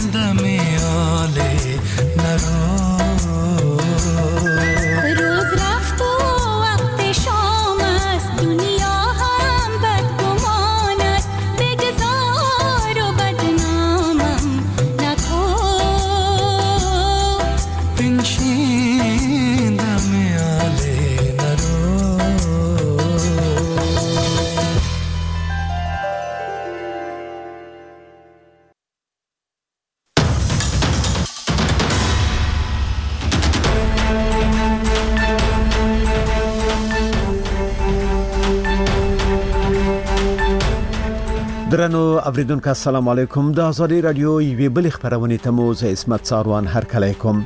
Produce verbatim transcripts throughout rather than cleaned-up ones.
درنو اوریدونکو السلام علیکم. د ازادي رادیو یوې بل خبرونه ته مو زه اسمت ساروان هرکلی کوم.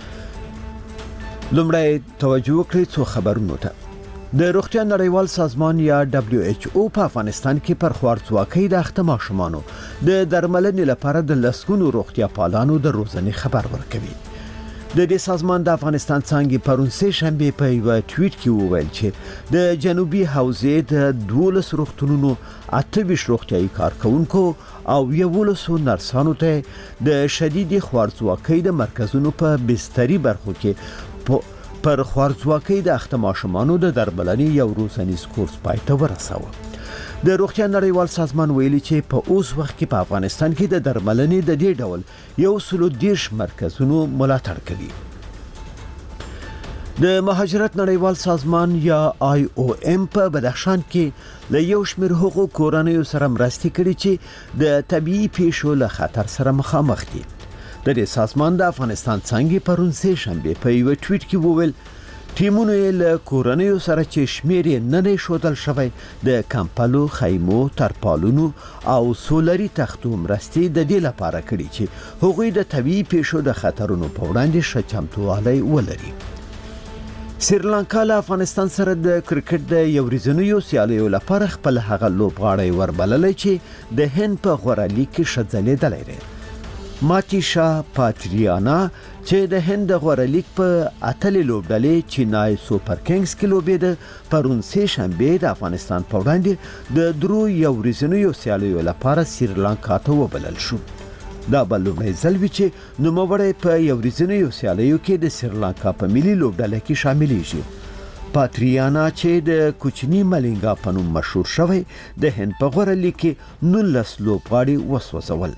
لومړی توجه وکړئ څو خبرونو ته. د روغتیا نړیوال سازمان یا دبلیو ایچ او په افغانستان کې پر خوارځواکۍ د اخته ماشومانو د درملنې لپاره د لسګونو روغتیا پالانو د روزنې خبر ورکوي. د دې سازمان د افغانستان څنګه پرون سه شنبه په یو ټویټ کې وویل چې د جنوبي حوزې د دولس روغتونونو اته ویشت روغتیايي کارکونکو او یولسو نرسانو ته د شدید خوارځواکۍ د مرکزونو په بستري برخو کې پر خوارځواکۍ د اخته ماشومانو د درملنې یو روزنیز کورس پای ته ورساوه. د روغتیا نړیوال سازمان ویلي چې په اوس وخت کې په افغانستان کې د درملنې د دې ډول یو سلو دیرش مرکزونو ملاتړ کوي. د مهاجرت نړیوال سازمان یا آی او ام په بدخشان کې له یو شمېر هغو کورنیو سره مرستې کړي چې د طبيعي پیښو له خطر سره مخامخ دي. د دې سازمان د افغانستان څنګه پرون سه شنبه په یو ټویټ کې وویل ټیمونو له کورنیو سره چې شمیر یې نه نه شودل شوی د کمپلو، خیمو، ترپالونو او سولري تختو مرستې د دې لپاره کړي چې هغوی د طبيعي پیښو د خطرونو په وړاندې ښه چمتووالی ولري. سریلانکا له افغانستان سره د کرکټ د یو ورځنیو سیالیو لپاره خپل هغه لوبغاړی وربللی چې د هند په غوره لیګ کې ښه ځلېدلی دی. ماتیشا پاتریانا چې د هند غوړه لیګ په اتلې لوبډلې چینای سوپر کینګز کې لوبېده پرون سه شنبه د افغانستان په وړاندې د درو یو ورځنیو سیالیو لپاره سریلانکا ته وبلل شو. دا بل لومړی ځل وی چې نوموړی په یو ورځنیو سیالیو کې د سریلانکا په ملي لوبډله کې شاملېږي. پاتریانا چې د کوچنی ملنګا په نوم مشهور شوی د هند په غوړه لیګ کې نولس لوبغاړي وسوځول.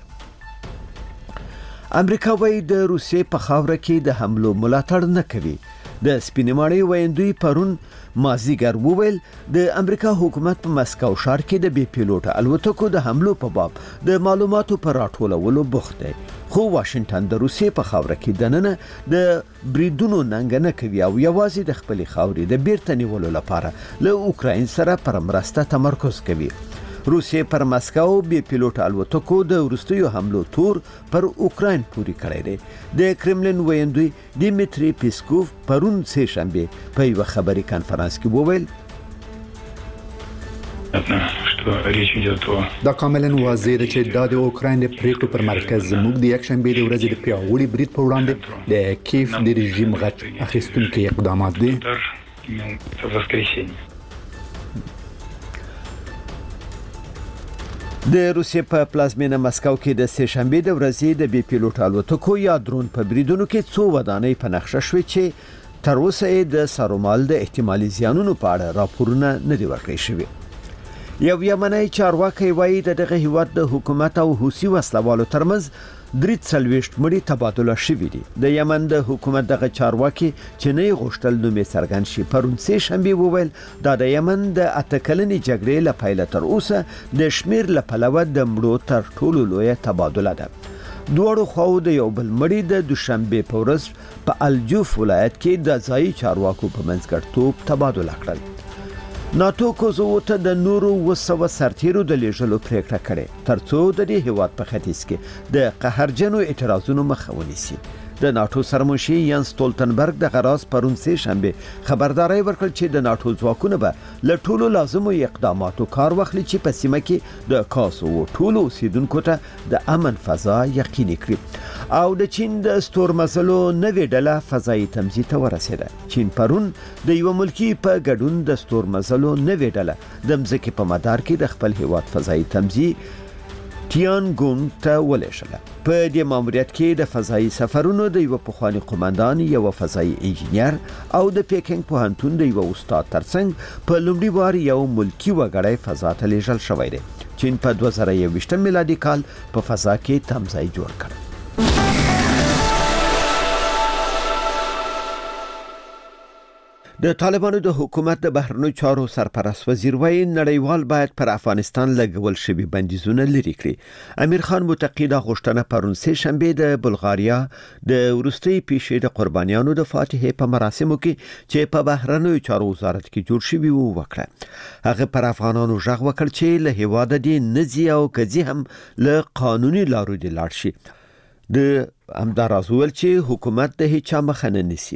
امریکا وایي د روسیې په خاوره کې د حملو ملاتړ نه کوي. د سپینماړي ویندوی پرون مازیګر وویل د امریکا حکومت په مسکو ښار کې د بي پیلوټ الوتکو د حملو په باب د معلوماتو پر راټولولو بوخت دی. خو واشنگټن د روسیې په خاوره کې دننه د بریدونو ننګ نه کوي او یوازې د خپل خاورې د بیرته نیولو لپاره له اوکراین سره پر مرسته تمرکز کوي. روسیې پر مسکو بي پیلوټ الوتکو د وروستیو حملو تور پر اوکراین پوري کړی دی. د کرملین ویندوی دیمیتری پیسکوف پرون سه شنبه په یو خبري کانفرنس کې وویل دا کاملا واضح ده چې دا د اوکراین د پریکړو پر مرکز زموږ د یک شنبه د ورځې د پیاوړي برید په وړاندې د کیف د رژیم غټ اخیستونکي اقدامات دي. د روسیې په پلازمینه مسکو کې د سه شنبه د ورځې د بي پیلوټ الوتکو یا درون په بریدونو کې څو ودانۍ په نقشه شوې چې تر اوسه د سارومال د احتمالي زیانونو په اړه راپورونه نه دي ورکړل شوي. یو یمنی چارواکي وایي د دغه هیواد د حکومت او حوثي وسلوالو ترمنځ درې څلوېښت مړي تبادله شوي دي. د یمن د حکومت دغه چارواکي چې نه غوښتل نوم یې څرګند شي پرون سه شنبه وویل دا د یمن د اته کلنې جګړې له پیله تر اوسه د شمیر له پلوه د مړو تر ټولو لویه تبادله ده. دواړو خواو د یو بل مړي د دوشنبه په ورځ په الجوف ولایت کې د ځایي چارواکو په منځګړیتوب تبادله کړل. ناتو کوزو ته د نورو وسوه سرتیرو د لیږلو پریکړه کړې ترڅو د دې هیواد په ختیځ کې د قهرجنو اعتراضونو مخه ونیسي. د ناتو سرمنشي یانس ستولتنبرګ د غراس پرون سه شنبه خبرداري ورکړه چې د ناتو ځواکونه به له ټولو لازمو اقداماتو کار واخلي چې په سیمه کې د کاسو ټولو اوسیدونکو ته د امن فضا یقیني کړي او د چین د ستورمزلو نوې ډله فضایي تمځي ته ورسېده. چین پرون د یو ملکی په ګډون د ستورمزلو نوې ډله د مځکې په مدار کې د خپل هیواد فضایي تمځي تیانګونګ ته ولېږله. په دې ماموریت کې د فضایي سفرونو د یو پخوانی قومندان، یو فضایي انجینر او د پیکینګ پوهنتون د یو استاد ترڅنګ په لومړي وار یو ملکی وګړی فضا ته لیږل شوی دی. چین په دوه زره یوویشت میلادي کال په فضا کې تمځای جوړ کړ. د طالبانو د حکومت د بهرنیو چارو سرپرست وزیر وایي نړیوال باید پر افغانستان لګول شوي بندیزونه لرې کړي. امیر خان متقی دا غوښتنه پرون سه شنبه د بلغاریا د وروستي پیښې د قربانیانو د فاتحې په مراسمو کې چې په بهرنیو چارو وزارت کې جوړ شوی وو وکړه. هغه پر افغانانو ژغ وکړ چې له هیواده دي نزي او کزي هم له قانوني لارو دي لاړ شي. د همداراز ویل چې حکومت د هیڅ مخه نه نیسي.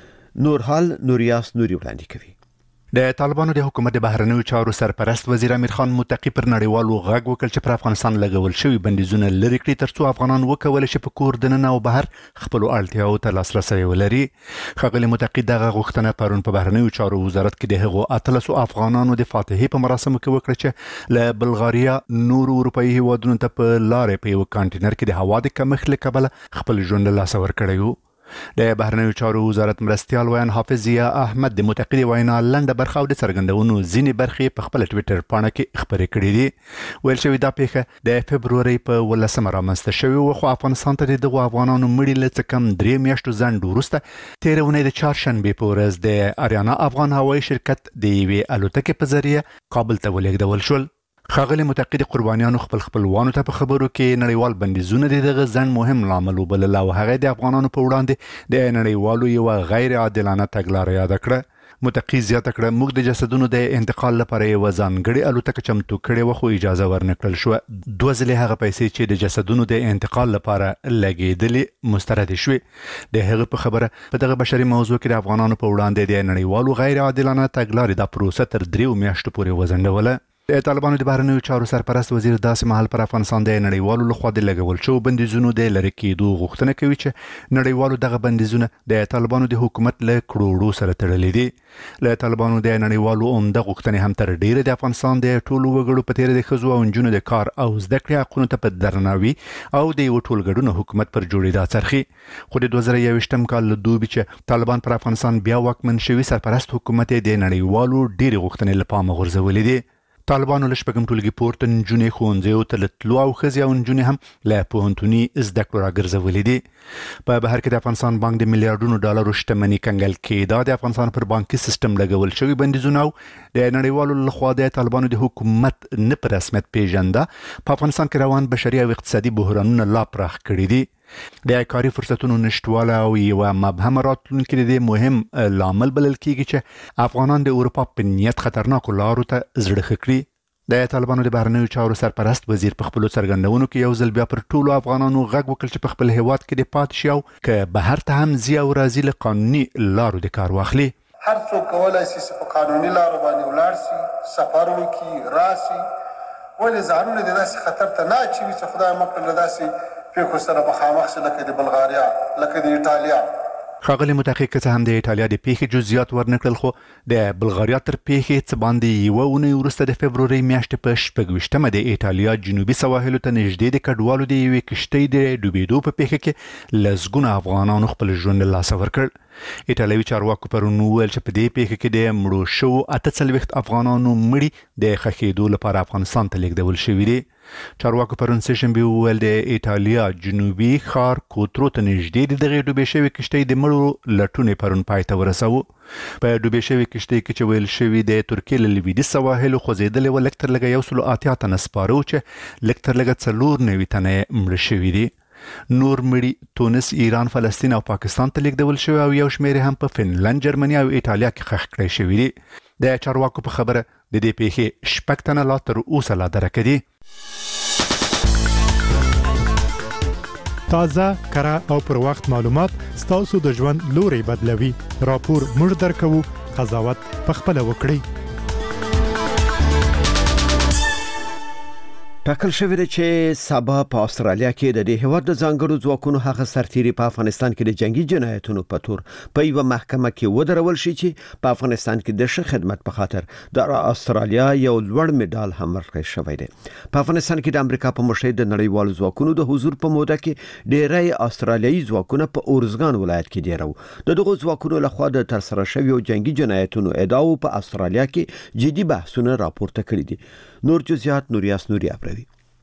نورحال نوریاس نوري وړاندې کوي. د طالبانو د حکومت د بهرنیو چارو سرپرست وزیر امیر خان متقی پر نړیوالو غږ وکړ چې پر افغانستان لګول شوی بندیزونه لرې کړي ترڅو افغانان وکولای شي په کور دننه او بهر خپل اړتیاو ته لاسرسي ولري. ښاغلي متقی دغه غوښتنه پرون په بهرنیو چارو وزارت کې د هغو اتلسو افغانانو د فاتحې په مراسمو کې وکړه چې له بلغاریا نور اروپایي هیوادونو ته په لارې په یو کانټینر کې د هوا د کمښت له کبله خپل ژوند له لاسه ورکړی و. د بهرنیو چارو وزارت مرستیال ویان حافظ ضیا احمد د متقی وینا لنډه برخه او د څرګندونو ځینې برخې په خپل ټویټر پاڼه کې خبرې کړې دي. ویل شوی دا پیښه د فبروري په ولسمه رامنځته شوې و، خو افغانستان ته دغه افغانانو مړي له څه کم درې میاشتو ځنډ وروسته تېره اونۍ د چهارشنبې په ورځ د اریانا افغان هوایي شرکت د یوې الوتکې په ذریعه کابل ته ولېږدول شول. ښاغلي متقی د قربانیانو خپل خپلوانو ته په خبرو کې نړیوال بندیزونه دغه ځنډ مهم لامل وبلل او هغه د افغانانو په وړاندې د نړیوالو یو غیر عادلانه تګلارې یاد کړه. متقی زیاته کړه موږ د جسدونو د انتقال لپاره یو ځانګړي الوتکه چمتو کړې و، خو اجازه ورنکړل شو. دوه ځلې هغه پیسې چې د جسدونو د انتقال لپاره لګېدلې مسترد شوې. د هغه په خبره په دغه بشري موضوع کې د افغانانو په وړاندې د نړیوالو غیر عادلانه تګلارې د پروسه تر دریو میاشتو پورې وځنډوله. د طالبانو د بهرنیو چارو سرپرست وزیر داسې مهال پر افغانستان د نړیوالو لخوا د لګول شو بندیزونو د لرې کېدو غوښتنه کوي چې نړیوالو دغه بندیزونه د طالبانو د حکومت له کړوړو سره تړلي دي. له طالبانو د نړیوالو عمده غوښتنې هم تر ډیره د افغانستان د ټولو وګړو په تیر د ښځو او نجونو د کار او زده کړې حقونو ته په درناوي او د یو ټولګړو حکومت پر جوړېدا څرخي. خو د دوه زره یوویشتم کال له دوبي چې طالبان پر افغانستان بیا واکمن شوي، سرپرست حکومت د نړیوالو ډېرې غوښتنې له پامه غورځولې دي. طالبانو له شپږم ټولګي پورته نجونې ښوونځیو ته له تلو او ښځې او نجونې هم له پوهنتوني زده کړو راګرځولې دي. په بهر کې د افغانستان بانک د میلیارډونو ډالرو شتمنۍ کنګل کېدا د افغانستان پر بانکي سیستم لګول شوی بندیزونه او د نړیوالو لخوا د طالبانو د حکومت نه په رسمیت پیژنده په افغانستان کې روان بشري او اقتصادي بحرانونه لا پراخ کړي دي. د کاري فرصتونو نشټواله او یو مبهم راتلونکي د مهم لامل بلل کېږي چې افغانان د اروپا په نیت خطرناکو لارو ته زړه ښه کړي. د طالبانو د بهرنیو چارو سرپرست وزیر په خپلو څرګندونو کې یو ځل بیا پر ټولو افغانانو غږ وکړ چې په خپل هیواد کې د پاتې شي او که بهر ته هم ځي او راځي له قانوني لارو د کار واخلي. هر څوک کولای شي چې په قانوني لارو باندې ولاړ شي، سفر وکړي، راشي، ولې ځانونه د داسې خطر ته نه اچوي چې خدای مه کړي له داسې پیښو سره مخامخ شي لکه د بلغاریا، لکه د ایټالیا. ښاغلي متقی که څه هم د ایټالیا د پیښې جزئیات ورنکړل، خو د بلغاریا تر پیښې څه باندې یوه اونۍ وروسته د فبروري میاشتې په شپږویشتمه د ایټالیا جنوبي سواحلو ته نږدې د کډوالو د یوې کښتۍ د ډوبېدو په پیښه کې لسګونه افغانانو خپل ژوند له لاسه ورکړ. ایټالوي چارواکو پرون وویل چې په دې پیښه کې د مړو شوو اته څلوېښت افغانانو مړي د ښخېدو لپاره افغانستان ته لیږدول شوي دي. چارواکو پرون سه شنبې وویل د ایټالیا جنوبي ښار کوترو ته نږدې د دغې ډوبې شوې کښتۍ د مړو لټون پرون پای ته ورساوه. په ډوبې شوې کښتۍ کې چې ویل شوي د ترکیې له لویدیځ سواحلو خوځېدلې وه لږ تر لږه یو سلو اتیا تنه سپاره وو چې لږ تر لږه څلور نوي تنه یې مړه شوي دي. نور مړي تونس، ایران، فلسطین او پاکستان ته لیږدول شوي او یو شمېر هم په فنلند، جرمني او ایټالیا کې ښخ کړی شوي دي. د چارواکو په خبره د دې پیښې شپږ تنه لا تر اوسه لا درکه دي. تازه، کره او پر وخت معلومات ستاسو د ژوند لوري بدلوي. راپور موږ درکوو، قضاوت پخپله وکړئ. ټاکل شوی دی چې سبا په استرالیا کې د دې هیواد د ځانګړو ځواکونو هغه سرتیري په افغانستان کې د جنگي جنایتونو په تور په یو محکمه کې ودرول شي چې په افغانستان کې د ښه خدمت په خاطر د استرالیا یو لوړ میډال هم ورکړی شوی دی. په افغانستان کې د امریکا په مشرۍ د نړیوالو ځواکونو د حضور په موده کې ډېری استرالیایي ځواکونه په اورزګان ولایت کې دیرو. د دغو ځواکونو لخوا د ترسره شویو جنگي جنایتونو ادعاو په استرالیا کې جدي بحثونه راپورته کړي دي. نور جزئیات نوریاس نوري اپروي.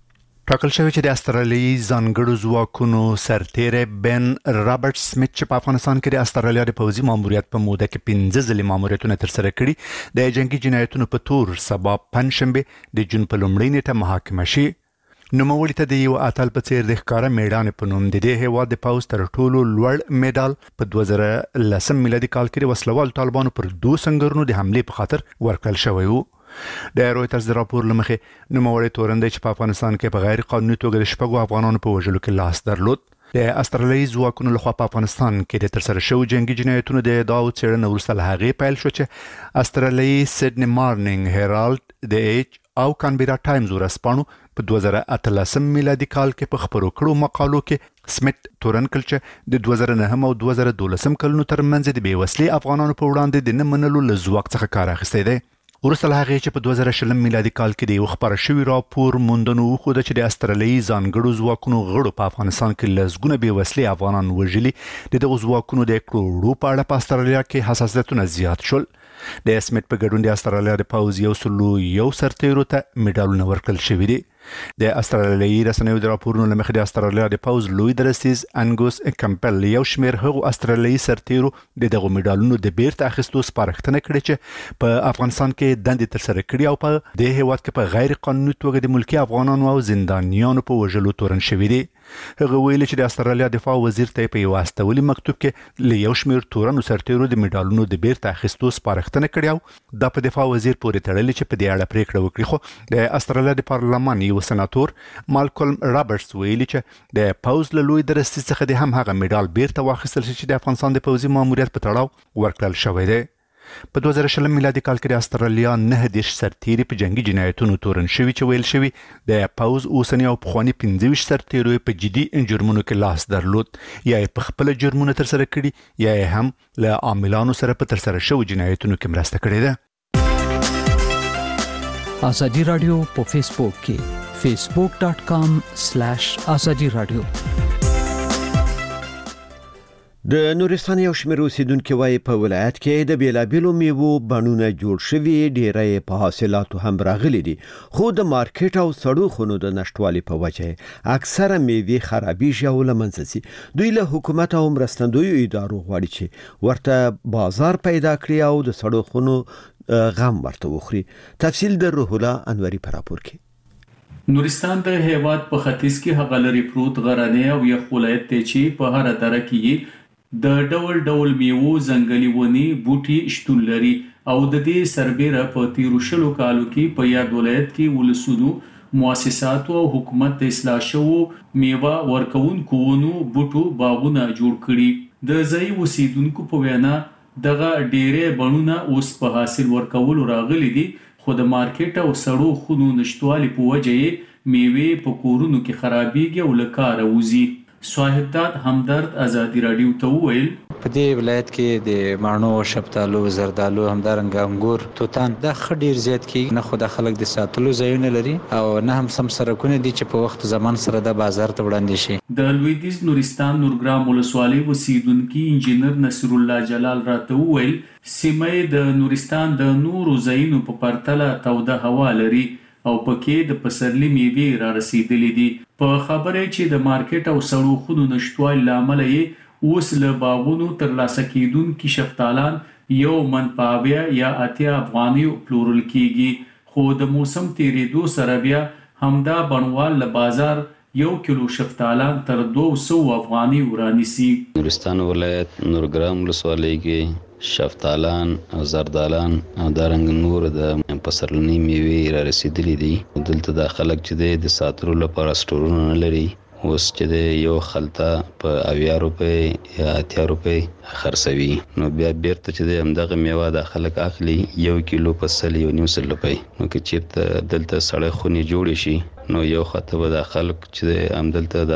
ټاکل شوی چې د استرالیایي ځانګړو ځواکونو سرتیری بن رابرټ سمیت چې په افغانستان کې د استرالیا د پوځي ماموریت په موده کې پنځه ځلې ماموریتونه ترسره کړي د جنگي جنایتونو په تور سبا پنځشنبه د جون په لومړۍ نیټه محاکمه شي. نوموړي ته د یو اتل په څیر د ښکارا میډان په نوم د دې هیواد د پوځ تر ټولو لوړ میډال په دوه زره لسم میلادي کال کې د وسلوال طالبانو پر دوه سنگرونو د حمله په خاطر ورکړل شوی وو. د رويټرز د راپور لمخې نوموړي تورن دی چې په افغانستان کې په غیر قانوني توګه د شپږو افغانانو په وژلو کې لاس درلود. د استرالیایي ځواکونو لخوا په افغانستان کې د ترسره شوو جنگي جنایتونو د ادعاو څېړنه وروسته له هغې پیل شو چې استرالیایي سیډني مارنینګ هیرالډ د ایچ او کانبرا ټایمز ورځپاڼو په دوه زره اتلسم میلادي کال کې په خبرو کړو مقالو کې سمیت تورن کړ چې د دوه زره نهم او دوه زره دولسم کلونو ترمنځ د بې وسلې افغانانو په وړاندې د نه منلو له ځواک څخه کار اخیستی دی. وروسته له هغې چې په دوه زره شلم میلادي کال کې د یو خپاره شوي راپور موندنو وښوده چې د استرالیایي ځانګړو ځواکونو غړو په افغانستان کې لسګونه بې وسلې افغانان وژلي. د دغو ځواکونو د کړوړو په اړه په استرالیا کې حساسیتونه زیات شول. د سمیت په ګډون د استرالیا د پوځ یو سلو یو سرتیرو ته میډالونه ورکړل شوي دي. د استرالیایي رسنیو د راپورونو له مخې د استرالیا د پوځ لوی درستیز انګوس کمپل یو شمېر هغو استرالیایي سرتیرو د دغو میډالونو د بیرته اخیستو سپارښتنه کړې چې په افغانستان کې دندې ترسره کړي او په دې هیواد کې په غیر قانوني توګه د ملکي افغانانو او زندانیانو په وژلو تورن شوي دي. هغه ویلي چې د استرالیا دفاع وزیر ته په یو استولي مکتوب کې له یو شمېر تورنو سرتیرو د میډالونو د بیرته اخیستو سپارښتنه کړې او دا په دفاع وزیر پورې تړلې چې په دې اړه پریکړه وکړي. خو د استرالیا د پارلمان یو سناتور مالکولم رابرټس ویلي چې د پوځ له لوی درستي څخه د هم هغه میډال بیرته واخیستل شي چې د افغانستان د پوځي ماموریت په تړاو ورکړل شوی دی. په دوه زره شلم میلادي کال کې د استرالیا نه دیش سرتیري په جنگي جنایتونو تورن شوي چې ویل شوي د پوځ اوسنی او پخواني پنځه ویشت سرتیرو په جدي جرمونو کې لاس درلود یا په خپل جرمونه ترسره کړي یا هم له عاملانو سره په ترسره شوو جنایتونو کې مرسته کړې ده. ازادي رادیو په فیسبوک کې facebook dot com slash azadi radio. د نورستان یو شمېر اوسیدونکو وايي په ولایت کې د بیلابیلو میوو بڼونه جوړ شوي ډېری په حاصلاتو هم راغلي دي خو د مارکیټ او سړو خونو د نشټوالي په وجه اکثره میوې خرابېږي او له منځه ځي. دوی له حکومت او مرستندویو ادارو غواړي چې ورته بازار پیدا کړي او د سړو خونو غم ورته وخوري. تفصیل د روح الله انوري په راپور کې. نورستان د هیواد په ختیځ کې هغه لري پروت غرنی او یخ ولایت دی چې په هر دره کې د ډول ډول میوو ځنګلي ونې بوټي شتون لري او د دې سربېره په تیرو شلو کالو کې په یاد ولایت کې ولسونو مؤسساتو او حکومت د اصلاح شوو میوه ورکوونکو ونو بوټو باغونه جوړ کړي. د ځای اوسیدونکو په وینا دغه ډېرې بڼونه اوس په حاصل ورکولو راغلي دي خو د مارکیټ او سړو خونو نشټوالي په وجه میوې په کورونو کې خرابېږي او له کاره وځي. صاحبداد همدرد ازادي رادیو ته وویل په دې ولایت کې د مانو شفتالو زردالو همدارنګه انګور توتان دا خډیر زیات کې نه خو د خلک د ساتلو ځایونه لري او نه هم سم سرکونه دي چې په وخت زمان سره د بازار ته وړاندې شي. د لویدیز نورستان نورګرام ولسوالۍ اوسیدونکي انجینر نصر الله جلال راته وویل سیمه د نورستان د نورو ځایونو په پرتله توده هوا لري او پکې د پسرلي میوې را رسیدلې دي. په خبره چې د مارکیټ او سړو خونو نشټوالي لامل یې اوس له باغونو ترلاسه کیدونکي شفتالان یو من پاویا یا اتیا افغاني پلورل کیږي خو د موسم تیریدو سره بیا همدا بڼوال له بازار یو کیلو شفتالان تر دوه سوه افغاني ورانیسي. نورستان ولایت نورګرام ولسوالۍ کې شفتالان او زردالان او دارنګ نور د پسرلنی میوې را رسیدلې دي. دلته د خلک چې د ساتلو لپاره سټورونه نه لري اوس چې د یو خلطه په اویا روپۍ یا اتیا روپۍ خرڅوي نو بیا بیرته چې د همدغه میوه د خلک اخلي یو کیلو په سل یو نیم سل روپۍ. نو که چېرته دلته سړی خونې جوړې شي نو یو خطه به د خلک چې همدلته